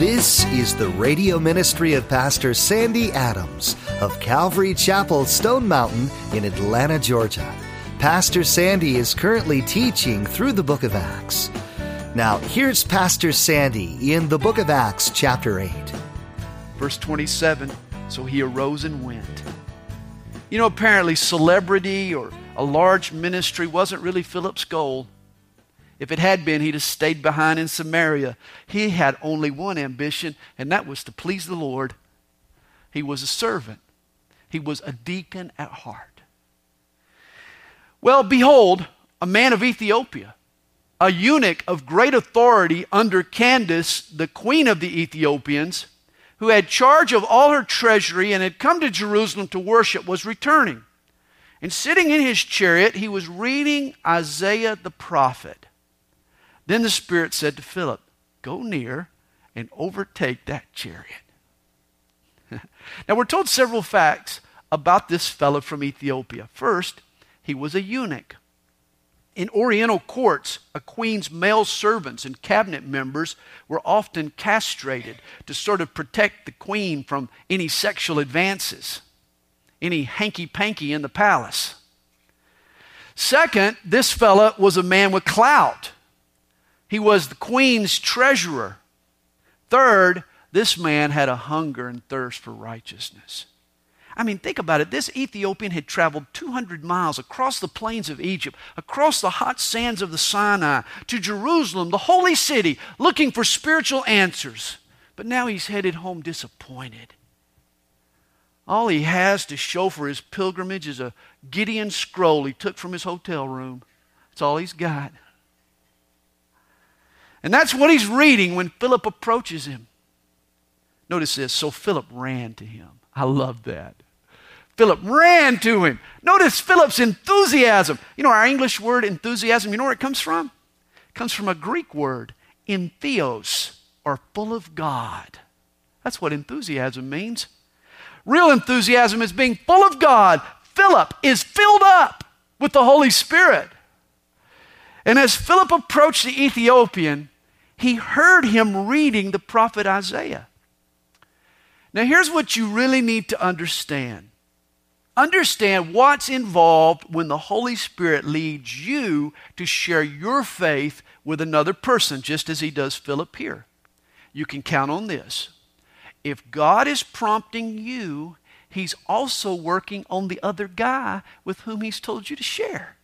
This is the radio ministry of Pastor Sandy Adams of Calvary Chapel, Stone Mountain in Atlanta, Georgia. Pastor Sandy is currently teaching through the book of Acts. Now, here's Pastor Sandy in the book of Acts, chapter 8. Verse 27, so he arose and went. You know, apparently celebrity or a large ministry wasn't really Philip's goal. If it had been, he'd have stayed behind in Samaria. He had only one ambition, and that was to please the Lord. He was a servant. He was a deacon at heart. Well, behold, a man of Ethiopia, a eunuch of great authority under Candace, the queen of the Ethiopians, who had charge of all her treasury and had come to Jerusalem to worship, was returning. And sitting in his chariot, he was reading Isaiah the prophet. Then the Spirit said to Philip, go near and overtake that chariot. Now we're told several facts about this fellow from Ethiopia. First, he was a eunuch. In Oriental courts, a queen's male servants and cabinet members were often castrated to sort of protect the queen from any sexual advances, any hanky-panky in the palace. Second, this fella was a man with clout. He was the queen's treasurer. Third, this man had a hunger and thirst for righteousness. I mean, think about it. This Ethiopian had traveled 200 miles across the plains of Egypt, across the hot sands of the Sinai, to Jerusalem, the holy city, looking for spiritual answers. But now he's headed home disappointed. All he has to show for his pilgrimage is a Gideon scroll he took from his hotel room. That's all he's got. And that's what he's reading when Philip approaches him. Notice this, so Philip ran to him. I love that. Philip ran to him. Notice Philip's enthusiasm. You know our English word enthusiasm, you know where it comes from? It comes from a Greek word, entheos, or full of God. That's what enthusiasm means. Real enthusiasm is being full of God. Philip is filled up with the Holy Spirit. And as Philip approached the Ethiopian, he heard him reading the prophet Isaiah. Now here's what you really need to understand. Understand what's involved when the Holy Spirit leads you to share your faith with another person, just as he does Philip here. You can count on this. If God is prompting you, he's also working on the other guy with whom he's told you to share.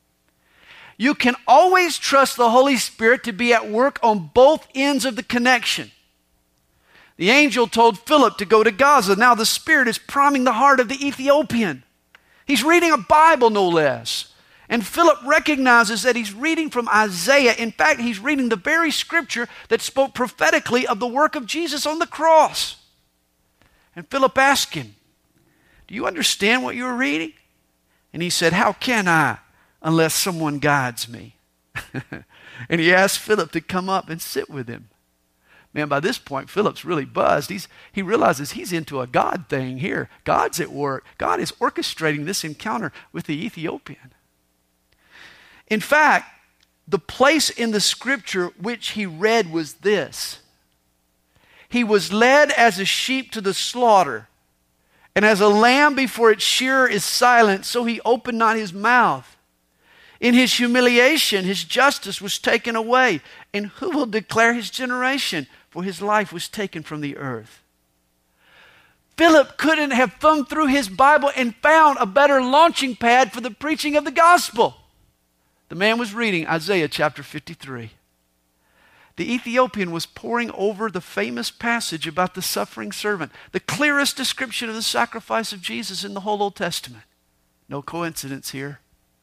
You can always trust the Holy Spirit to be at work on both ends of the connection. The angel told Philip to go to Gaza. Now the Spirit is priming the heart of the Ethiopian. He's reading a Bible, no less. And Philip recognizes that he's reading from Isaiah. In fact, he's reading the very scripture that spoke prophetically of the work of Jesus on the cross. And Philip asked him, do you understand what you're reading? And he said, how can I, unless someone guides me? And he asked Philip to come up and sit with him. Man, by this point, Philip's really buzzed. He realizes he's into a God thing here. God's at work. God is orchestrating this encounter with the Ethiopian. In fact, the place in the scripture which he read was this. He was led as a sheep to the slaughter, and as a lamb before its shearer is silent, so he opened not his mouth. In his humiliation, his justice was taken away. And who will declare his generation? For his life was taken from the earth. Philip couldn't have thumbed through his Bible and found a better launching pad for the preaching of the gospel. The man was reading Isaiah chapter 53. The Ethiopian was poring over the famous passage about the suffering servant, the clearest description of the sacrifice of Jesus in the whole Old Testament. No coincidence here.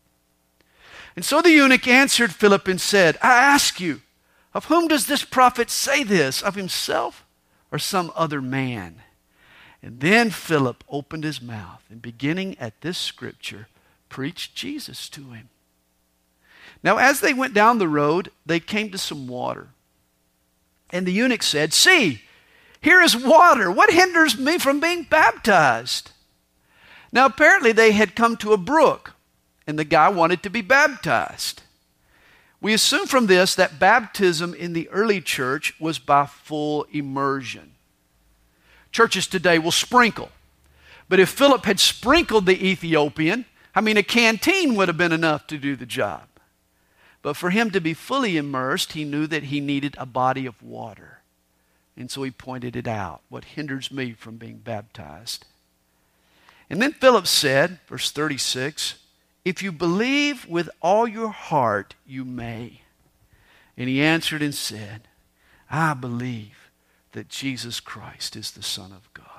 And so the eunuch answered Philip and said, I ask you, of whom does this prophet say this? Of himself or some other man? And then Philip opened his mouth and beginning at this scripture, preached Jesus to him. Now as they went down the road, they came to some water. And the eunuch said, see, here is water. What hinders me from being baptized? Now apparently they had come to a brook and the guy wanted to be baptized. We assume from this that baptism in the early church was by full immersion. Churches today will sprinkle. But if Philip had sprinkled the Ethiopian, a canteen would have been enough to do the job. But for him to be fully immersed, he knew that he needed a body of water. And so he pointed it out. What hinders me from being baptized? And then Philip said, verse 36, if you believe with all your heart, you may. And he answered and said, I believe that Jesus Christ is the Son of God.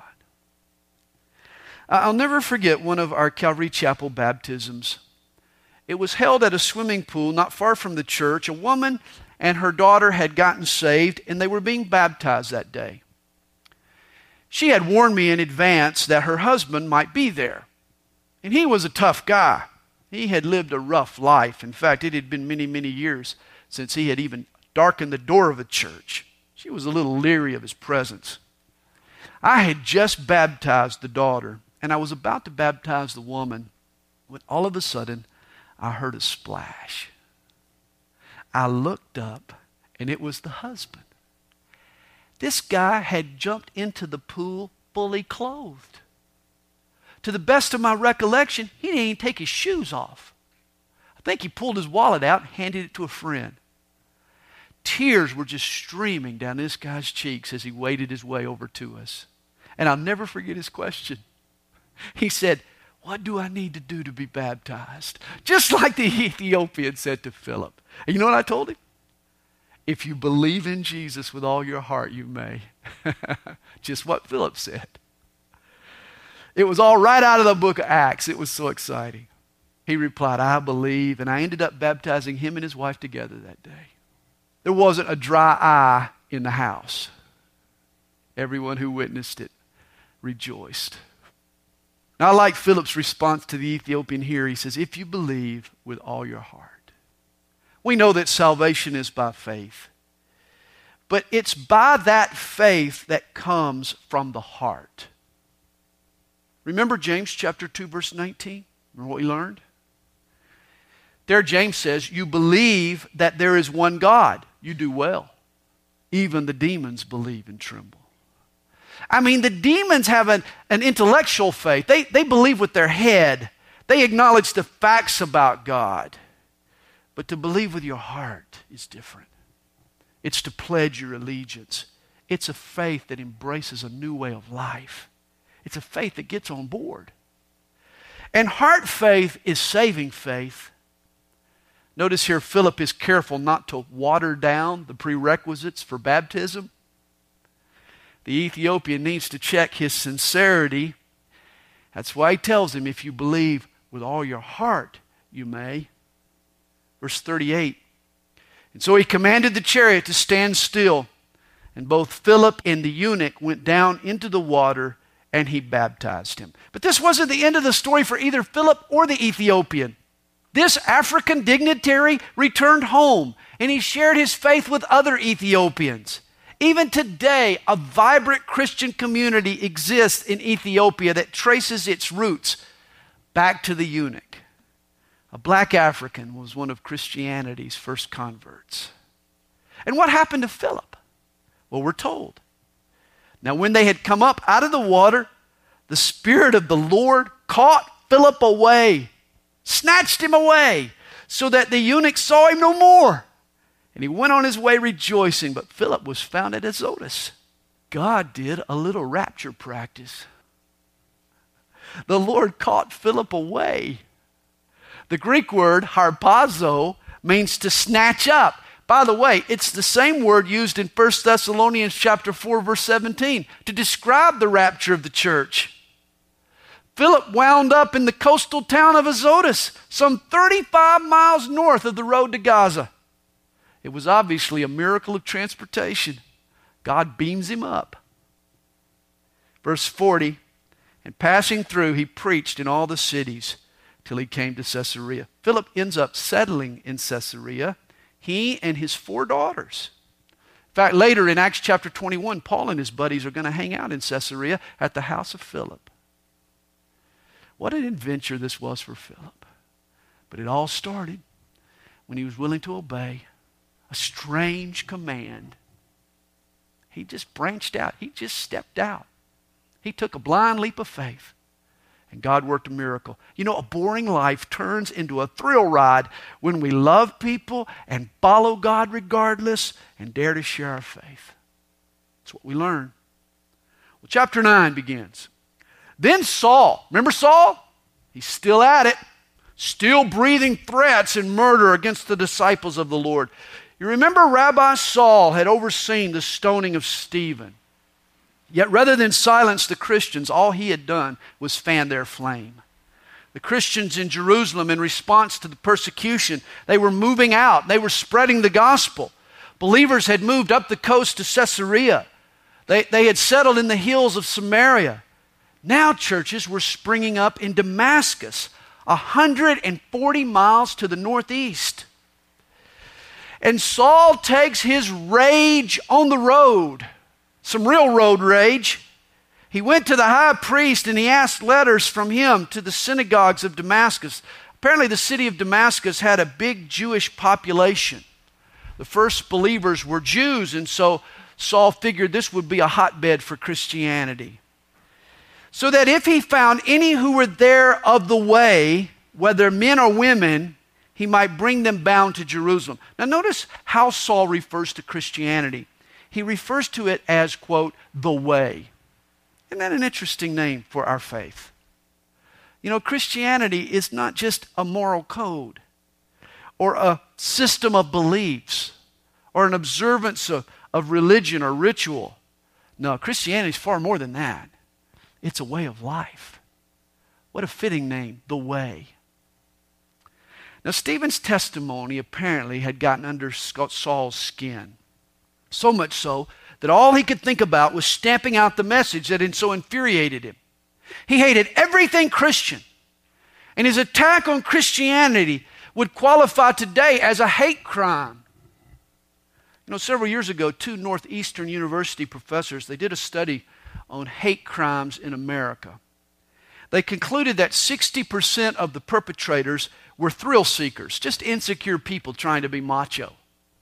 I'll never forget one of our Calvary Chapel baptisms. It was held at a swimming pool not far from the church. A woman and her daughter had gotten saved, and they were being baptized that day. She had warned me in advance that her husband might be there. And he was a tough guy. He had lived a rough life. In fact, it had been many, many years since he had even darkened the door of a church. She was a little leery of his presence. I had just baptized the daughter, and I was about to baptize the woman when all of a sudden I heard a splash. I looked up, and it was the husband. This guy had jumped into the pool fully clothed. To the best of my recollection, he didn't even take his shoes off. I think he pulled his wallet out and handed it to a friend. Tears were just streaming down this guy's cheeks as he waded his way over to us. And I'll never forget his question. He said, what do I need to do to be baptized? Just like the Ethiopian said to Philip. And you know what I told him? If you believe in Jesus with all your heart, you may. Just what Philip said. It was all right out of the book of Acts. It was so exciting. He replied, I believe, and I ended up baptizing him and his wife together that day. There wasn't a dry eye in the house. Everyone who witnessed it rejoiced. Now, I like Philip's response to the Ethiopian here. He says, if you believe with all your heart. We know that salvation is by faith. But it's by that faith that comes from the heart. Remember James chapter 2, verse 19? Remember what we learned? There James says, you believe that there is one God. You do well. Even the demons believe and tremble. The demons have an intellectual faith. They believe with their head. They acknowledge the facts about God. But to believe with your heart is different. It's to pledge your allegiance. It's a faith that embraces a new way of life. It's a faith that gets on board. And heart faith is saving faith. Notice here, Philip is careful not to water down the prerequisites for baptism. The Ethiopian needs to check his sincerity. That's why he tells him, if you believe with all your heart, you may. Verse 38. And so he commanded the chariot to stand still. And both Philip and the eunuch went down into the water, and he baptized him. But this wasn't the end of the story for either Philip or the Ethiopian. This African dignitary returned home, and he shared his faith with other Ethiopians. Even today, a vibrant Christian community exists in Ethiopia that traces its roots back to the eunuch. A black African was one of Christianity's first converts. And what happened to Philip? Well, we're told. Now, when they had come up out of the water, the Spirit of the Lord caught Philip away, snatched him away, so that the eunuch saw him no more. And he went on his way rejoicing, but Philip was found at Azotus. God did a little rapture practice. The Lord caught Philip away. The Greek word harpazo means to snatch up. By the way, it's the same word used in 1 Thessalonians chapter 4, verse 17 to describe the rapture of the church. Philip wound up in the coastal town of Azotus, some 35 miles north of the road to Gaza. It was obviously a miracle of transportation. God beams him up. Verse 40, and passing through, he preached in all the cities till he came to Caesarea. Philip ends up settling in Caesarea, he and his 4 daughters. In fact, later in Acts chapter 21, Paul and his buddies are going to hang out in Caesarea at the house of Philip. What an adventure this was for Philip. But it all started when he was willing to obey a strange command, he just branched out. He just stepped out. He took a blind leap of faith, and God worked a miracle. You know, a boring life turns into a thrill ride when we love people and follow God regardless and dare to share our faith. That's what we learn. Well, chapter 9 begins. Then Saul, remember Saul? He's still at it, still breathing threats and murder against the disciples of the Lord. You remember Rabbi Saul had overseen the stoning of Stephen. Yet rather than silence the Christians, all he had done was fan their flame. The Christians in Jerusalem, in response to the persecution, they were moving out. They were spreading the gospel. Believers had moved up the coast to Caesarea. They had settled in the hills of Samaria. Now churches were springing up in Damascus, 140 miles to the northeast. And Saul takes his rage on the road, some real road rage. He went to the high priest and he asked letters from him to the synagogues of Damascus. Apparently the city of Damascus had a big Jewish population. The first believers were Jews, and so Saul figured this would be a hotbed for Christianity. So that if he found any who were there of the way, whether men or women, he might bring them bound to Jerusalem. Now notice how Saul refers to Christianity. He refers to it as, quote, the way. Isn't that an interesting name for our faith? You know, Christianity is not just a moral code or a system of beliefs or an observance of religion or ritual. No, Christianity is far more than that. It's a way of life. What a fitting name, the way. Now, Stephen's testimony apparently had gotten under Saul's skin. So much so that all he could think about was stamping out the message that had so infuriated him. He hated everything Christian. And his attack on Christianity would qualify today as a hate crime. You know, several years ago, 2 Northeastern University professors, they did a study on hate crimes in America. They concluded that 60% of the perpetrators were thrill seekers, just insecure people trying to be macho.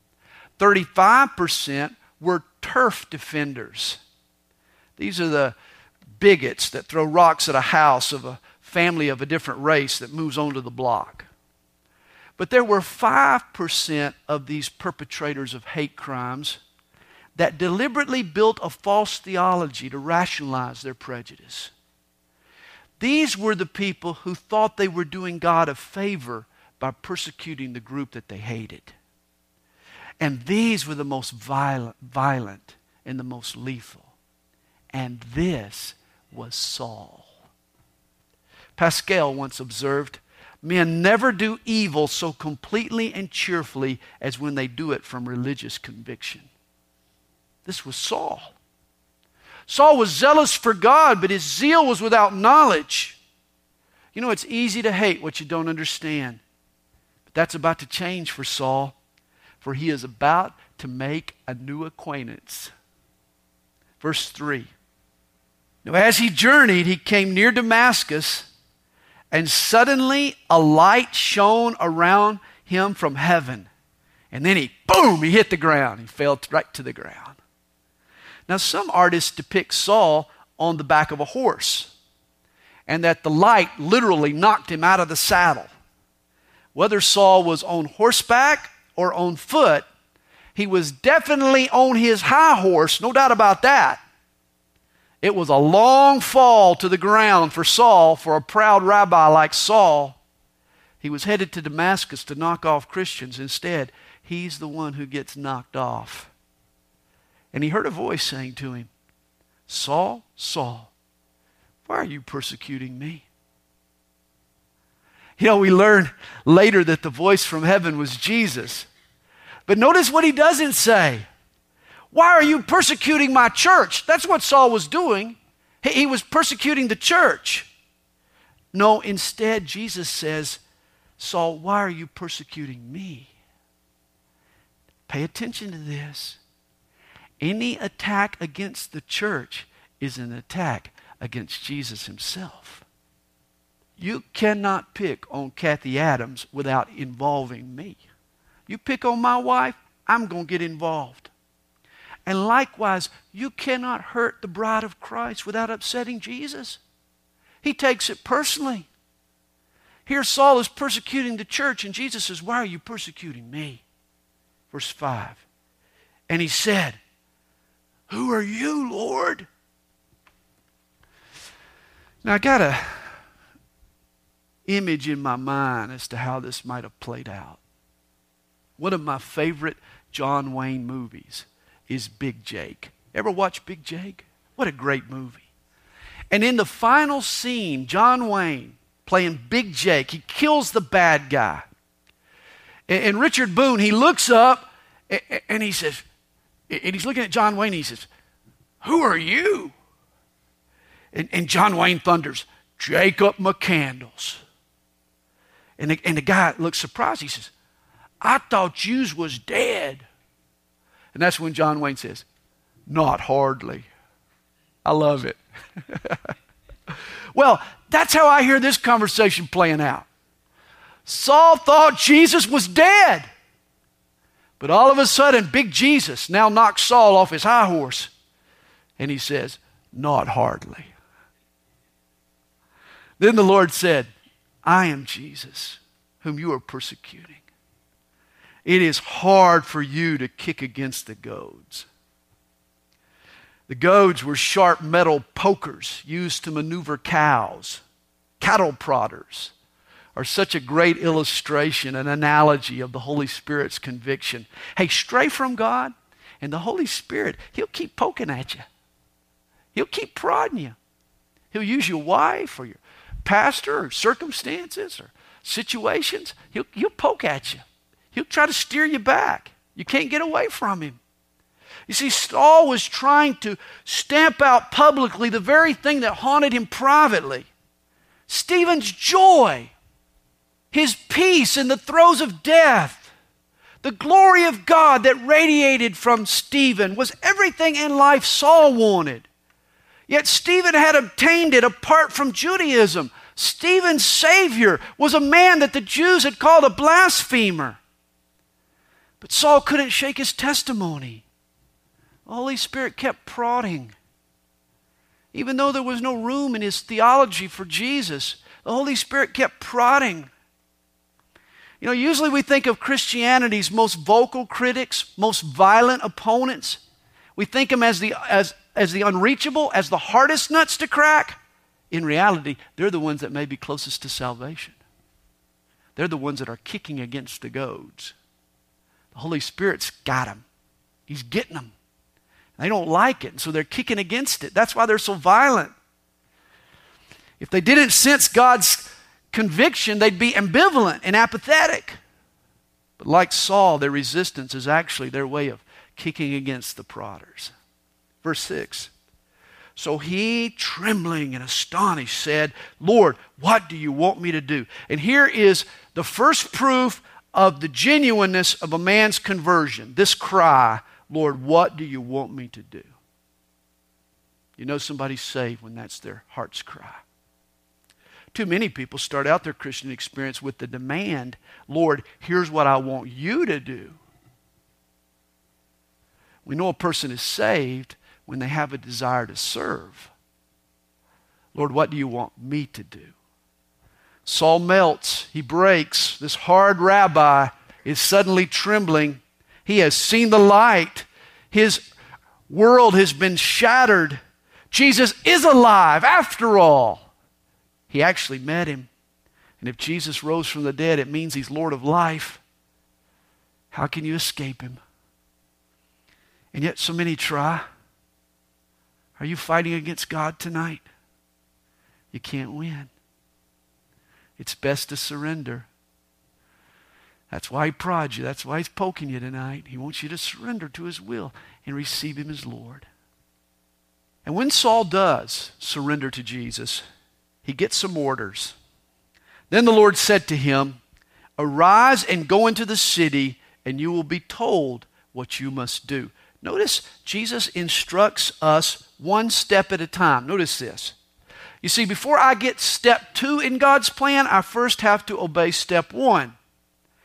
35% were turf defenders. These are the bigots that throw rocks at a house of a family of a different race that moves onto the block. But there were 5% of these perpetrators of hate crimes that deliberately built a false theology to rationalize their prejudice. These were the people who thought they were doing God a favor by persecuting the group that they hated. And these were the most violent and the most lethal. And this was Saul. Pascal once observed, men never do evil so completely and cheerfully as when they do it from religious conviction. This was Saul. Saul was zealous for God, but his zeal was without knowledge. You know, it's easy to hate what you don't understand. But that's about to change for Saul, for he is about to make a new acquaintance. Verse 3. Now, as he journeyed, he came near Damascus, and suddenly a light shone around him from heaven. And then he hit the ground. He fell right to the ground. Now, some artists depict Saul on the back of a horse, and that the light literally knocked him out of the saddle. Whether Saul was on horseback or on foot, he was definitely on his high horse, no doubt about that. It was a long fall to the ground for Saul, for a proud rabbi like Saul. He was headed to Damascus to knock off Christians. Instead, he's the one who gets knocked off. And he heard a voice saying to him, Saul, Saul, why are you persecuting me? You know, we learn later that the voice from heaven was Jesus. But notice what he doesn't say. Why are you persecuting my church? That's what Saul was doing. He was persecuting the church. No, instead, Jesus says, Saul, why are you persecuting me? Pay attention to this. Any attack against the church is an attack against Jesus himself. You cannot pick on Kathy Adams without involving me. You pick on my wife, I'm going to get involved. And likewise, you cannot hurt the bride of Christ without upsetting Jesus. He takes it personally. Here Saul is persecuting the church, and Jesus says, why are you persecuting me? Verse 5. And he said, who are you, Lord? Now I got an image in my mind as to how this might have played out. One of my favorite John Wayne movies is Big Jake. Ever watch Big Jake? What a great movie. And in the final scene, John Wayne, playing Big Jake, he kills the bad guy. And Richard Boone, he looks up and he says, and he's looking at John Wayne and he says, who are you? And John Wayne thunders, Jacob McCandles. And the guy looks surprised. He says, I thought yous was dead. And that's when John Wayne says, not hardly. I love it. Well, that's how I hear this conversation playing out. Saul thought Jesus was dead. But all of a sudden, Big Jesus now knocks Saul off his high horse. And he says, not hardly. Then the Lord said, I am Jesus, whom you are persecuting. It is hard for you to kick against the goads. The goads were sharp metal pokers used to maneuver cows. Cattle prodders are such a great illustration, an analogy of the Holy Spirit's conviction. Hey, stray from God, and the Holy Spirit, He'll keep poking at you. He'll keep prodding you. He'll use your wife or your pastor or circumstances or situations. He'll poke at you. He'll try to steer you back. You can't get away from him. You see, Saul was trying to stamp out publicly the very thing that haunted him privately. Stephen's joy, his peace in the throes of death, the glory of God that radiated from Stephen was everything in life Saul wanted. Yet Stephen had obtained it apart from Judaism. Stephen's Savior was a man that the Jews had called a blasphemer. But Saul couldn't shake his testimony. The Holy Spirit kept prodding. Even though there was no room in his theology for Jesus, the Holy Spirit kept prodding. You know, usually we think of Christianity's most vocal critics, most violent opponents. We think them as the unreachable, as the hardest nuts to crack. In reality, they're the ones that may be closest to salvation. They're the ones that are kicking against the goads. The Holy Spirit's got them. He's getting them. They don't like it, and so they're kicking against it. That's why they're so violent. If they didn't sense God's conviction, they'd be ambivalent and apathetic. But like Saul, their resistance is actually their way of kicking against the prodders. Verse 6. So he, trembling and astonished, said, Lord, what do you want me to do? And here is the first proof of the genuineness of a man's conversion. This cry, Lord, what do you want me to do? You know somebody's saved when that's their heart's cry. Too many people start out their Christian experience with the demand, Lord, here's what I want you to do. We know a person is saved when they have a desire to serve. Lord, what do you want me to do? Saul melts. He breaks. This hard rabbi is suddenly trembling. He has seen the light. His world has been shattered. Jesus is alive after all. He actually met him. And if Jesus rose from the dead, it means he's Lord of life. How can you escape him? And yet so many try. Are you fighting against God tonight? You can't win. It's best to surrender. That's why he prods you. That's why he's poking you tonight. He wants you to surrender to his will and receive him as Lord. And when Saul does surrender to Jesus, he gets some orders. Then the Lord said to him, arise and go into the city, and you will be told what you must do. Notice Jesus instructs us one step at a time. Notice this. You see, before I get step 2 in God's plan, I first have to obey step 1.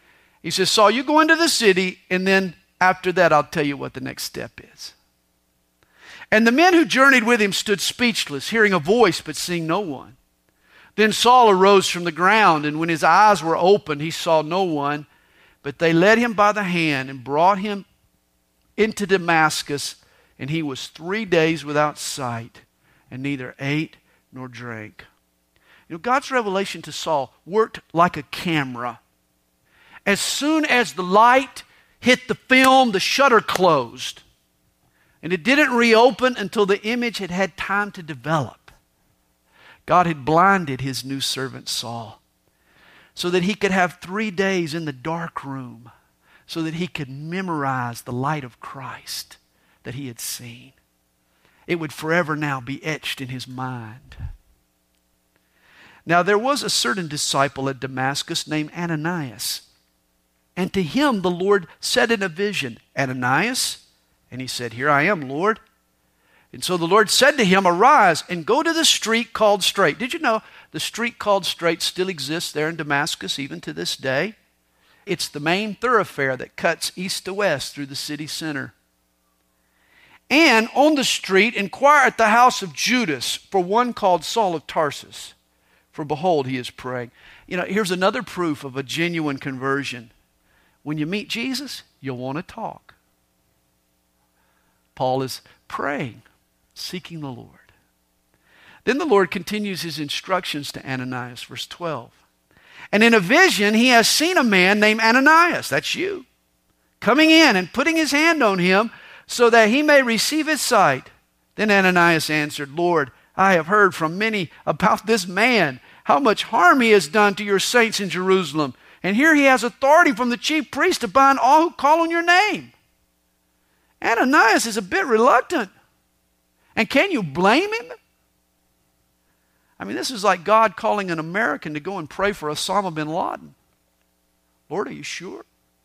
He says, Saul, you go into the city, and then after that, I'll tell you what the next step is. And the men who journeyed with him stood speechless, hearing a voice but seeing no one. Then Saul arose from the ground, and when his eyes were opened, he saw no one. But they led him by the hand and brought him into Damascus, and he was 3 days without sight, and neither ate nor drank. God's revelation to Saul worked like a camera. As soon as the light hit the film, the shutter closed. And it didn't reopen until the image had had time to develop. God had blinded his new servant Saul so that he could have 3 days in the dark room, so that he could memorize the light of Christ that he had seen. It would forever now be etched in his mind. Now there was a certain disciple at Damascus named Ananias. And to him the Lord said in a vision, Ananias? And he said, Here I am, Lord. And so the Lord said to him, Arise and go to the street called Straight. Did you know the street called Straight still exists there in Damascus even to this day? It's the main thoroughfare that cuts east to west through the city center. And on the street inquire at the house of Judas for one called Saul of Tarsus. For behold, he is praying. Here's another proof of a genuine conversion. When you meet Jesus, you'll want to talk. Paul is praying, seeking the Lord. Then the Lord continues his instructions to Ananias, verse 12. And in a vision, he has seen a man named Ananias, that's you, coming in and putting his hand on him so that he may receive his sight. Then Ananias answered, Lord, I have heard from many about this man, how much harm he has done to your saints in Jerusalem. And here he has authority from the chief priest to bind all who call on your name. Ananias is a bit reluctant. And can you blame him? This is like God calling an American to go and pray for Osama bin Laden. Lord, are you sure?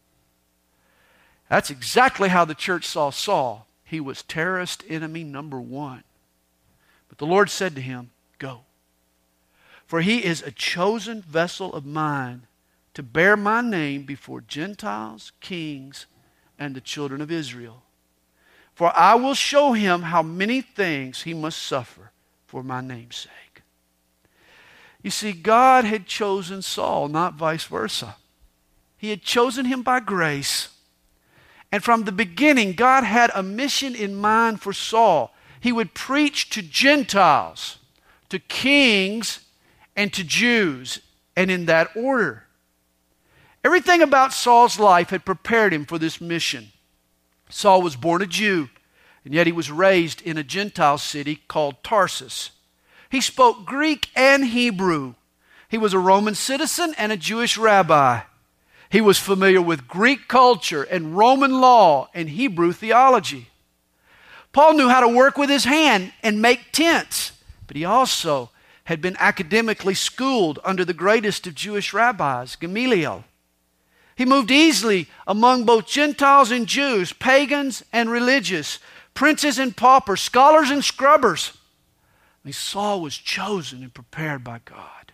That's exactly how the church saw Saul. He was terrorist enemy number one. But the Lord said to him, Go. For he is a chosen vessel of mine to bear my name before Gentiles, kings, and the children of Israel. For I will show him how many things he must suffer for my name's sake. You see, God had chosen Saul, not vice versa. He had chosen him by grace. And from the beginning, God had a mission in mind for Saul. He would preach to Gentiles, to kings, and to Jews, and in that order. Everything about Saul's life had prepared him for this mission. Saul was born a Jew, and yet he was raised in a Gentile city called Tarsus. He spoke Greek and Hebrew. He was a Roman citizen and a Jewish rabbi. He was familiar with Greek culture and Roman law and Hebrew theology. Paul knew how to work with his hand and make tents, but he also had been academically schooled under the greatest of Jewish rabbis, Gamaliel. He moved easily among both Gentiles and Jews, pagans and religious, princes and paupers, scholars and scrubbers. Saul was chosen and prepared by God.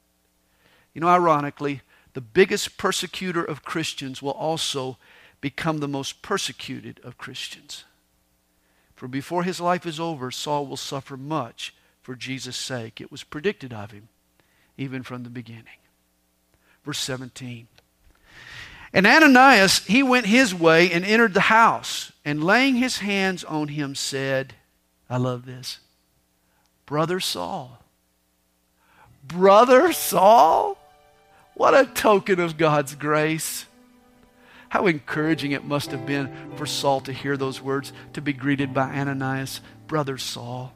Ironically, the biggest persecutor of Christians will also become the most persecuted of Christians. For before his life is over, Saul will suffer much for Jesus' sake. It was predicted of him, even from the beginning. Verse 17. And Ananias, he went his way and entered the house, and laying his hands on him said, I love this, Brother Saul. Brother Saul? What a token of God's grace. How encouraging it must have been for Saul to hear those words, to be greeted by Ananias, Brother Saul.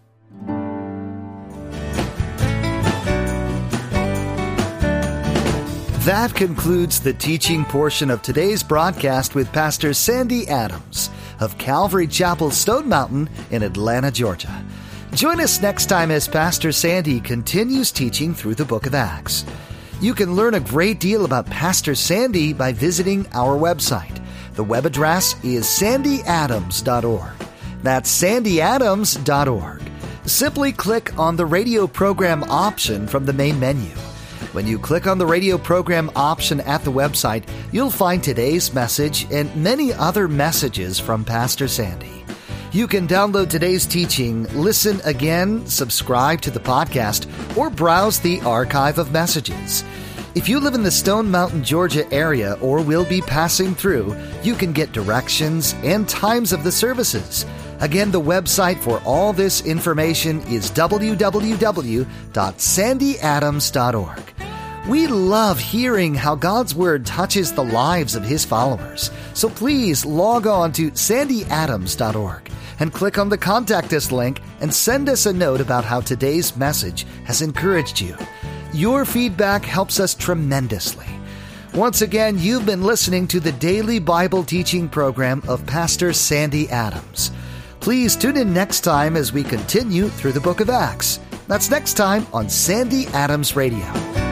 That concludes the teaching portion of today's broadcast with Pastor Sandy Adams of Calvary Chapel, Stone Mountain in Atlanta, Georgia. Join us next time as Pastor Sandy continues teaching through the book of Acts. You can learn a great deal about Pastor Sandy by visiting our website. The web address is sandyadams.org. That's sandyadams.org. Simply click on the radio program option from the main menu. When you click on the radio program option at the website, you'll find today's message and many other messages from Pastor Sandy. You can download today's teaching, listen again, subscribe to the podcast, or browse the archive of messages. If you live in the Stone Mountain, Georgia area or will be passing through, you can get directions and times of the services. Again, the website for all this information is www.sandyadams.org. We love hearing how God's Word touches the lives of His followers. So please log on to sandyadams.org and click on the Contact Us link and send us a note about how today's message has encouraged you. Your feedback helps us tremendously. Once again, you've been listening to the daily Bible teaching program of Pastor Sandy Adams. Please tune in next time as we continue through the book of Acts. That's next time on Sandy Adams Radio.